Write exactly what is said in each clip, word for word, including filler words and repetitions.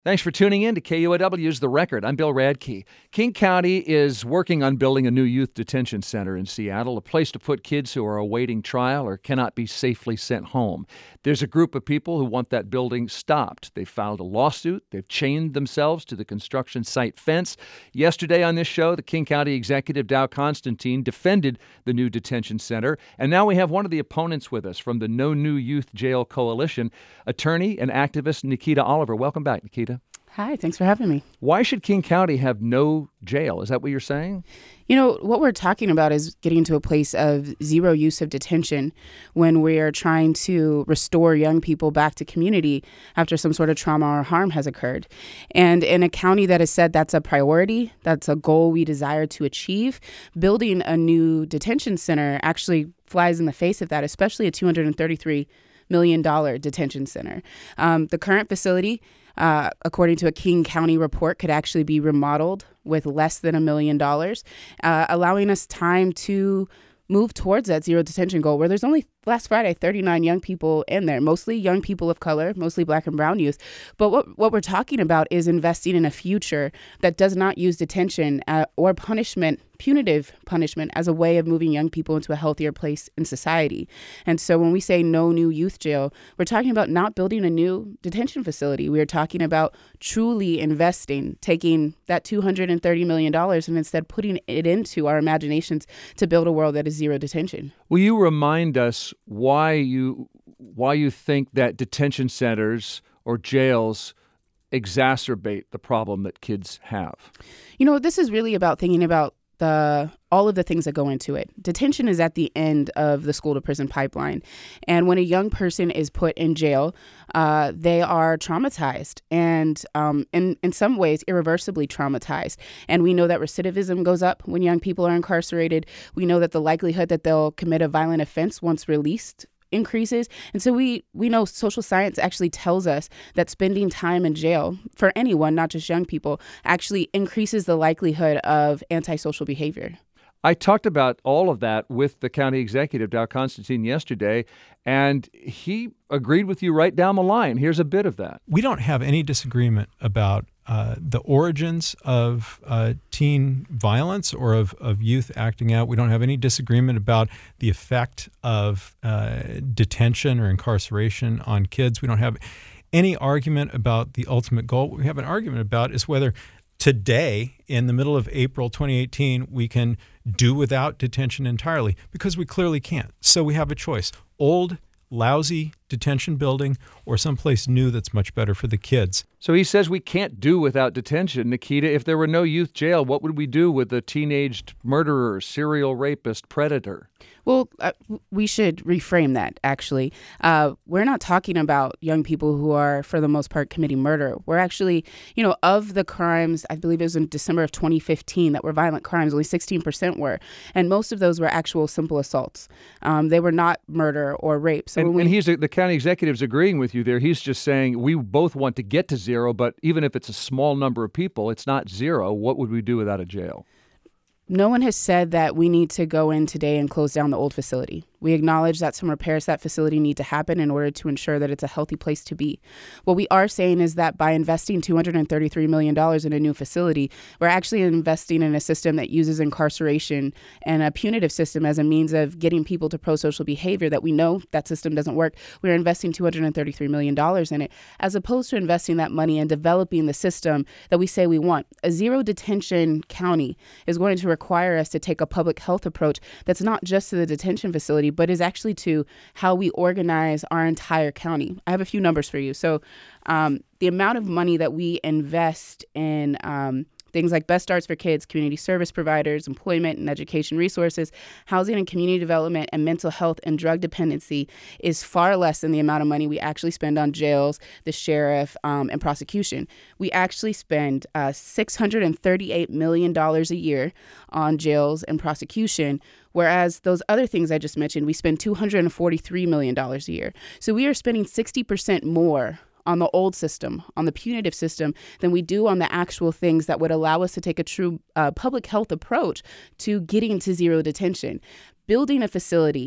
Thanks for tuning in to K U O W's The Record. I'm Bill Radke. King County is working on building a new youth detention center in Seattle, a place to put kids who are awaiting trial or cannot be safely sent home. There's a group of people who want that building stopped. They've filed a lawsuit. They've chained themselves to the construction site fence. Yesterday on this show, the King County executive, Dow Constantine, defended the new detention center. And now we have one of the opponents with us from the No New Youth Jail Coalition, attorney and activist Nikita Oliver. Welcome back, Nikita. Hi, thanks for having me. Why should King County have no jail? Is that what you're saying? You know, what we're talking about is getting to a place of zero use of detention when we are trying to restore young people back to community after some sort of trauma or harm has occurred. And in a county that has said that's a priority, that's a goal we desire to achieve, building a new detention center actually flies in the face of that, especially a two hundred thirty-three million dollars detention center. Um, the current facility, Uh, according to a King County report, could actually be remodeled with less than a million dollars, uh, allowing us time to move towards that zero detention goal, where there's only last Friday thirty-nine young people in there, mostly young people of color, mostly Black and brown youth. But what what we're talking about is investing in a future that does not use detention uh, or punishment, punitive punishment, as a way of moving young people into a healthier place in society. And so when we say no new youth jail, we're talking about not building a new detention facility. We are talking about truly investing, taking that two hundred thirty million dollars and instead putting it into our imaginations to build a world that is zero detention. Will you remind us why you why you think that detention centers or jails exacerbate the problem that kids have? You know, this is really about thinking about the all of the things that go into it. Detention is at the end of the school to prison pipeline. And when a young person is put in jail, uh, they are traumatized and um, in, in some ways irreversibly traumatized. And we know that recidivism goes up when young people are incarcerated. We know that the likelihood that they'll commit a violent offense once released increases. And so we we know social science actually tells us that spending time in jail for anyone, not just young people, actually increases the likelihood of antisocial behavior. I talked about all of that with the county executive, Dow Constantine, yesterday, and he agreed with you right down the line. Here's a bit of that. We don't have any disagreement about uh, the origins of uh, teen violence or of, of youth acting out. We don't have any disagreement about the effect of uh, detention or incarceration on kids. We don't have any argument about the ultimate goal. What we have an argument about is whether today, in the middle of April twenty eighteen, we can do without detention entirely, because we clearly can't. So we have a choice: old, lousy detention building or someplace new that's much better for the kids. So he says we can't do without detention. Nikita, if there were no youth jail, what would we do with a teenaged murderer, serial rapist, predator? Well, uh, we should reframe that, actually. Uh, we're not talking about young people who are, for the most part, committing murder. We're actually, you know, of the crimes, I believe it was in December of twenty fifteen that were violent crimes, only sixteen percent were. And most of those were actual simple assaults. Um, they were not murder or rape. So and, when we, and he's the county executive's agreeing with you there. He's just saying we both want to get to zero, but even if it's a small number of people, it's not zero. What would we do without a jail? No one has said that we need to go in today and close down the old facility. We acknowledge that some repairs to that facility need to happen in order to ensure that it's a healthy place to be. What we are saying is that by investing two hundred thirty-three million dollars in a new facility, we're actually investing in a system that uses incarceration and a punitive system as a means of getting people to pro-social behavior that we know that system doesn't work. We're investing two hundred thirty-three million dollars in it, as opposed to investing that money in developing the system that we say we want. A zero detention county is going to require us to take a public health approach that's not just to the detention facility, but is actually to how we organize our entire county. I have a few numbers for you. So um, the amount of money that we invest in um, things like Best Starts for Kids, community service providers, employment and education resources, housing and community development, and mental health and drug dependency is far less than the amount of money we actually spend on jails, the sheriff, um, and prosecution. We actually spend uh, six hundred thirty-eight million dollars a year on jails and prosecution, whereas those other things I just mentioned, we spend two hundred forty-three million dollars a year. So we are spending sixty percent more on the old system, on the punitive system, than we do on the actual things that would allow us to take a true uh, public health approach to getting to zero detention. Building a facility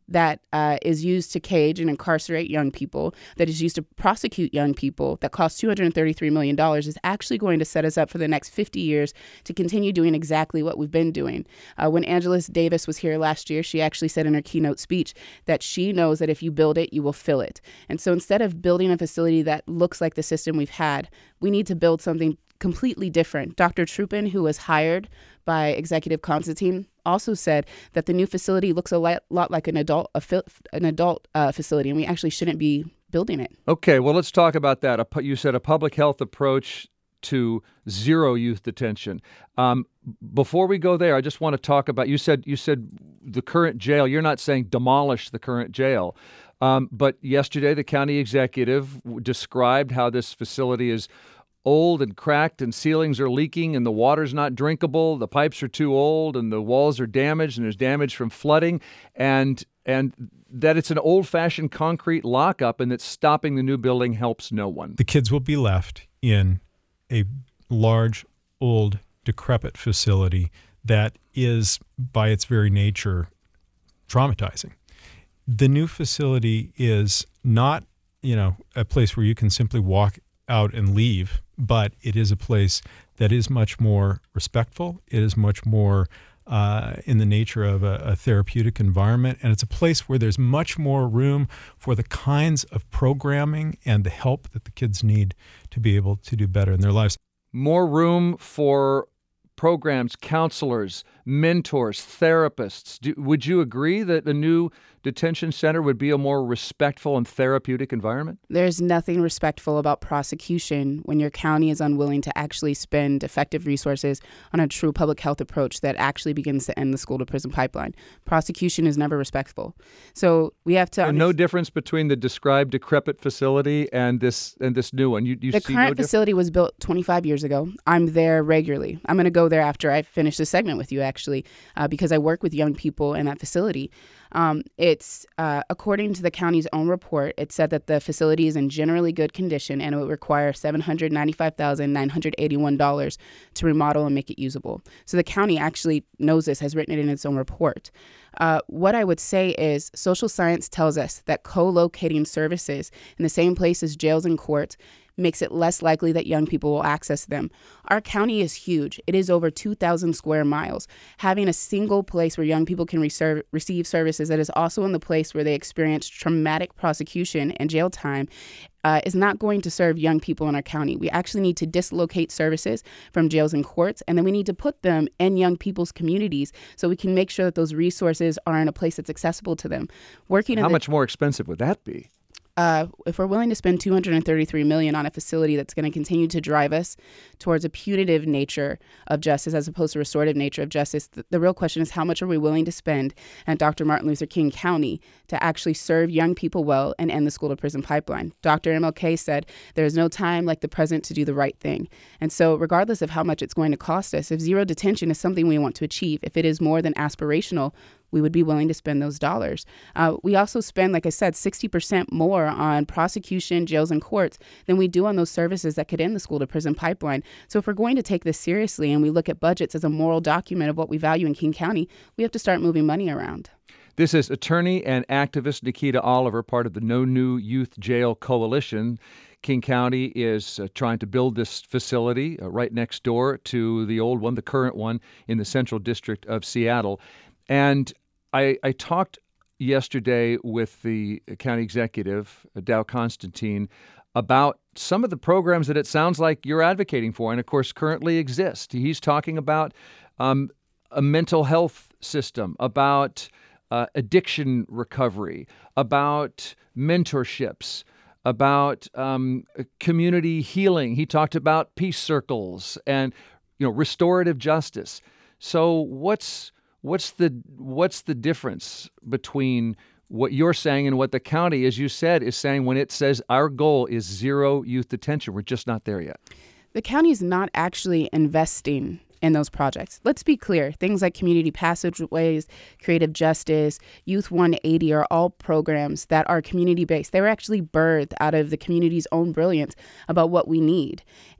that uh, is used to cage and incarcerate young people, that is used to prosecute young people, that costs two hundred thirty-three million dollars, is actually going to set us up for the next fifty years to continue doing exactly what we've been doing. Uh, when Angela Davis was here last year, she actually said in her keynote speech that she knows that if you build it, you will fill it. And so instead of building a facility that looks like the system we've had, we need to build something completely different. Doctor Trupin, who was hired by Executive Constantine, also said that the new facility looks a lot, lot like an adult a fi- an adult uh, facility, and we actually shouldn't be building it. Okay, well, let's talk about that. A pu- You said a public health approach to zero youth detention. Um, before we go there, I just want to talk about, you said you said the current jail. You're not saying demolish the current jail. Um, but yesterday, the county executive w- described how this facility is old and cracked and ceilings are leaking and the water's not drinkable, the pipes are too old and the walls are damaged and there's damage from flooding, and and that it's an old-fashioned concrete lockup and that stopping the new building helps no one. The kids will be left in a large, old, decrepit facility that is, by its very nature, traumatizing. The new facility is not, you know, a place where you can simply walk out and leave, but it is a place that is much more respectful. It is much more uh, in the nature of a, a therapeutic environment, and it's a place where there's much more room for the kinds of programming and the help that the kids need to be able to do better in their lives. More room for programs, counselors, mentors, therapists. Do, would you agree that the new detention center would be a more respectful and therapeutic environment? There's nothing respectful about prosecution when your county is unwilling to actually spend effective resources on a true public health approach that actually begins to end the school to prison pipeline. Prosecution is never respectful. So we have to... And no difference between the described decrepit facility and this and this new one? You, you the see current no diff- facility was built twenty-five years ago. I'm there regularly. I'm going to go there after I finish this segment with you, actually, uh, because I work with young people in that facility. Um, it's, uh, according to the county's own report, it said that the facility is in generally good condition and it would require seven hundred ninety-five thousand nine hundred eighty-one dollars to remodel and make it usable. So the county actually knows this, has written it in its own report. Uh, what I would say is social science tells us that co-locating services in the same place as jails and courts makes it less likely that young people will access them. Our county is huge. It is over two thousand square miles. Having a single place where young people can reserve, receive services that is also in the place where they experience traumatic prosecution and jail time uh, is not going to serve young people in our county. We actually need to dislocate services from jails and courts, and then we need to put them in young people's communities so we can make sure that those resources are in a place that's accessible to them. Working How in much the, more expensive would that be? Uh, if we're willing to spend two hundred thirty-three million dollars on a facility that's going to continue to drive us towards a punitive nature of justice as opposed to restorative nature of justice, the, the real question is how much are we willing to spend at Doctor Martin Luther King County to actually serve young people well and end the school to prison pipeline? Doctor M L K said there is no time like the present to do the right thing. And so regardless of how much it's going to cost us, if zero detention is something we want to achieve, if it is more than aspirational, we would be willing to spend those dollars. Uh, we also spend, like I said, sixty percent more on prosecution, jails, and courts than we do on those services that could end the school to prison pipeline. So if we're going to take this seriously and we look at budgets as a moral document of what we value in King County, we have to start moving money around. This is attorney and activist Nikita Oliver, part of the No New Youth Jail Coalition. King County is uh, trying to build this facility uh, right next door to the old one, the current one in the Central District of Seattle. And I, I talked yesterday with the county executive, Dow Constantine, about some of the programs that it sounds like you're advocating for and, of course, currently exist. He's talking about um, a mental health system, about uh, addiction recovery, about mentorships, about um, community healing. He talked about peace circles and, you know, restorative justice. So what's What's the what's the difference between what you're saying and what the county, as you said, is saying when it says our goal is zero youth detention? We're just not there yet. The county is not actually investing in those projects. Let's be clear. Things like community passageways, creative justice, Youth one eighty are all programs that are community-based. They were actually birthed out of the community's own brilliance about what we need.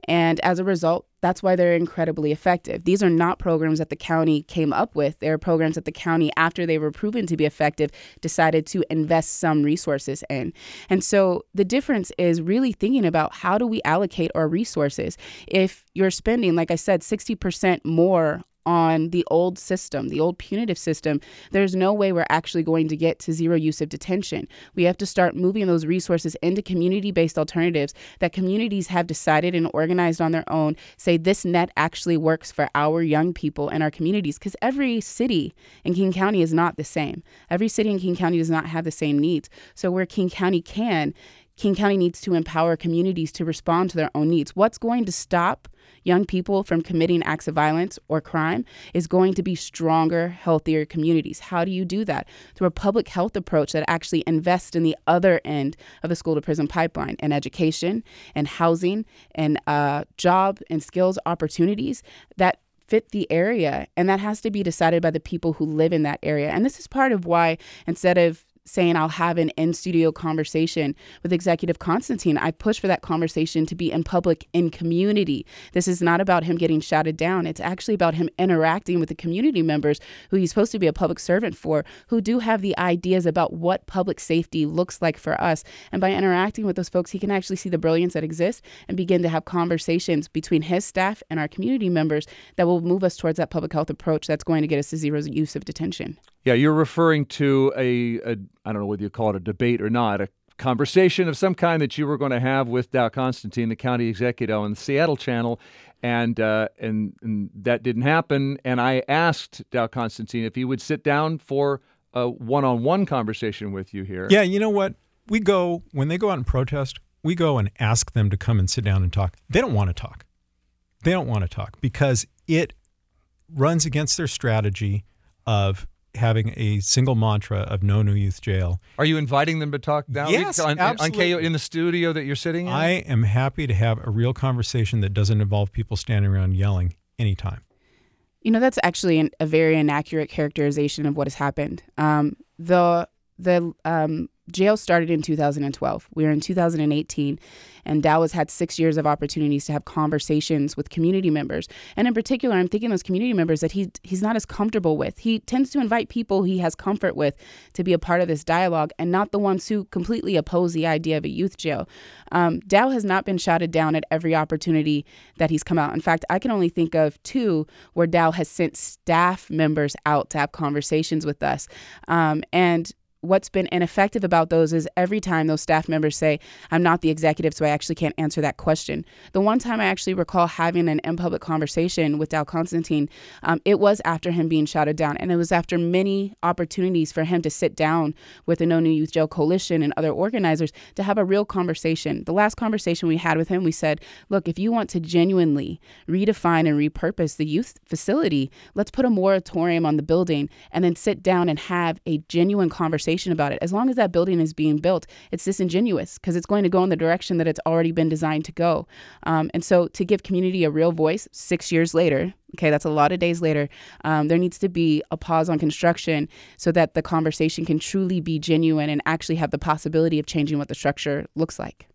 And as a result, that's why they're incredibly effective. These are not programs that the county came up with. They're programs that the county, after they were proven to be effective, decided to invest some resources in. And so the difference is really thinking about, how do we allocate our resources? If you're spending, like I said, sixty percent more on the old system, the old punitive system, there's no way we're actually going to get to zero use of detention. We have to start moving those resources into community-based alternatives that communities have decided and organized on their own, say this net actually works for our young people and our communities, because every city in King County is not the same. Every city in King County does not have the same needs. So where King County can, King County needs to empower communities to respond to their own needs. What's going to stop young people from committing acts of violence or crime is going to be stronger, healthier communities. How do you do that? Through a public health approach that actually invests in the other end of the school to prison pipeline, and education and housing and uh, job and skills opportunities that fit the area. And that has to be decided by the people who live in that area. And this is part of why, instead of saying I'll have an in-studio conversation with Executive Constantine, I push for that conversation to be in public, in community. This is not about him getting shouted down. It's actually about him interacting with the community members who he's supposed to be a public servant for, who do have the ideas about what public safety looks like for us. And by interacting with those folks, he can actually see the brilliance that exists and begin to have conversations between his staff and our community members that will move us towards that public health approach that's going to get us to zero use of detention. Yeah, you're referring to a, a, I don't know whether you call it a debate or not, a conversation of some kind that you were going to have with Dow Constantine, the county executive, on the Seattle channel, and, uh, and and that didn't happen. And I asked Dow Constantine if he would sit down for a one-on-one conversation with you here. Yeah, you know what? We go, when they go out and protest, we go and ask them to come and sit down and talk. They don't want to talk. They don't want to talk because it runs against their strategy of having a single mantra of no new youth jail. Are you inviting them to talk now? Yes, on, absolutely. On K O, in the studio that you're sitting in? I am happy to have a real conversation that doesn't involve people standing around yelling anytime. You know, that's actually an, a very inaccurate characterization of what has happened. Um, the the um, jail started in two thousand twelve. We are in two thousand eighteen, and Dow has had six years of opportunities to have conversations with community members. And in particular, I'm thinking those community members that he he's not as comfortable with. He tends to invite people he has comfort with to be a part of this dialogue, and not the ones who completely oppose the idea of a youth jail. Um, Dow has not been shouted down at every opportunity that he's come out. In fact, I can only think of two where Dow has sent staff members out to have conversations with us. Um, and what's been ineffective about those is every time those staff members say, I'm not the executive, so I actually can't answer that question. The one time I actually recall having an in-public conversation with Dow Constantine, um, it was after him being shouted down. And it was after many opportunities for him to sit down with the No New Youth Jail Coalition and other organizers to have a real conversation. The last conversation we had with him, we said, look, if you want to genuinely redefine and repurpose the youth facility, let's put a moratorium on the building and then sit down and have a genuine conversation about it. As long as that building is being built, it's disingenuous because it's going to go in the direction that it's already been designed to go. Um, and so to give community a real voice six years later, okay, that's a lot of days later, um, there needs to be a pause on construction so that the conversation can truly be genuine and actually have the possibility of changing what the structure looks like.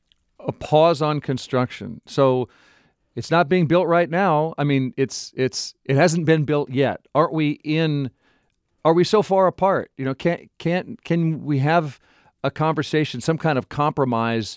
A pause on construction. So it's not being built right now. I mean, it's it's it hasn't been built yet. Aren't we in Are we so far apart? You know, can't can't can we have a conversation, some kind of compromise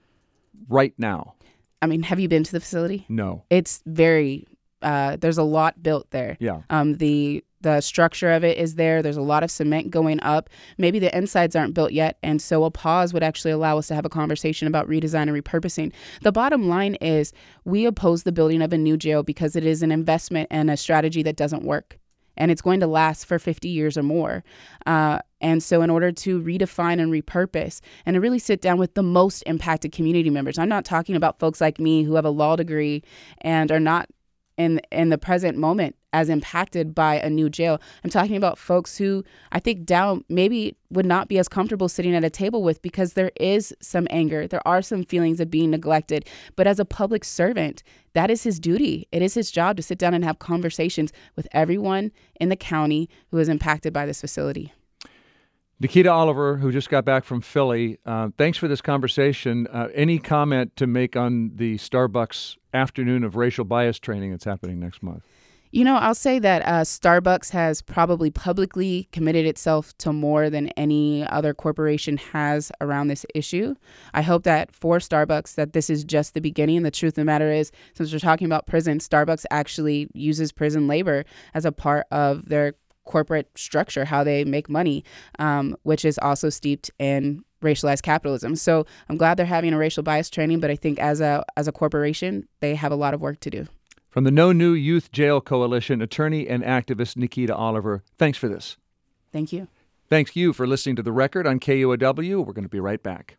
right now? I mean, have you been to the facility? No. It's very. Uh, there's a lot built there. Yeah. Um. The the structure of it is there. There's a lot of cement going up. Maybe the insides aren't built yet, and so a pause would actually allow us to have a conversation about redesign and repurposing. The bottom line is, we oppose the building of a new jail because it is an investment and a strategy that doesn't work. And it's going to last for fifty years or more. Uh, and so in order to redefine and repurpose and to really sit down with the most impacted community members, I'm not talking about folks like me who have a law degree and are not in in the present moment as impacted by a new jail. I'm talking about folks who I think Dow maybe would not be as comfortable sitting at a table with because there is some anger. There are some feelings of being neglected. But as a public servant, that is his duty. It is his job to sit down and have conversations with everyone in the county who is impacted by this facility. Nikita Oliver, who just got back from Philly, uh, thanks for this conversation. Uh, any comment to make on the Starbucks afternoon of racial bias training that's happening next month? You know, I'll say that uh, Starbucks has probably publicly committed itself to more than any other corporation has around this issue. I hope that for Starbucks, that this is just the beginning. The truth of the matter is, since we're talking about prison, Starbucks actually uses prison labor as a part of their corporate structure, how they make money, um, which is also steeped in racialized capitalism. So I'm glad they're having a racial bias training, but I think as a as a corporation, they have a lot of work to do. From the No New Youth Jail Coalition, attorney and activist Nikita Oliver, thanks for this. Thank you. Thanks you for listening to The Record on K U O W. We're going to be right back.